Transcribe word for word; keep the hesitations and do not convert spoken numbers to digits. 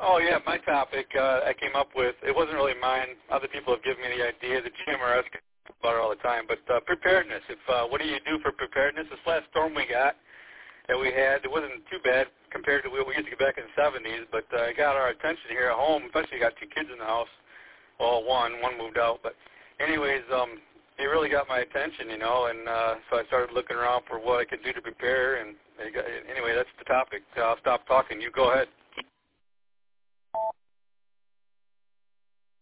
Oh, yeah, my topic uh, I came up with, it wasn't really mine. Other people have given me the idea. The G M R S about it all the time. But uh, preparedness, if uh, what do you do for preparedness? This last storm we got that we had, it wasn't too bad compared to what we used to get back in the seventies, but uh, it got our attention here at home, especially got two kids in the house. Well, one. One moved out. But anyways, um, it really got my attention, you know, and uh, so I started looking around for what I could do to prepare. And it got, anyway, that's the topic. I'll stop talking. You go ahead.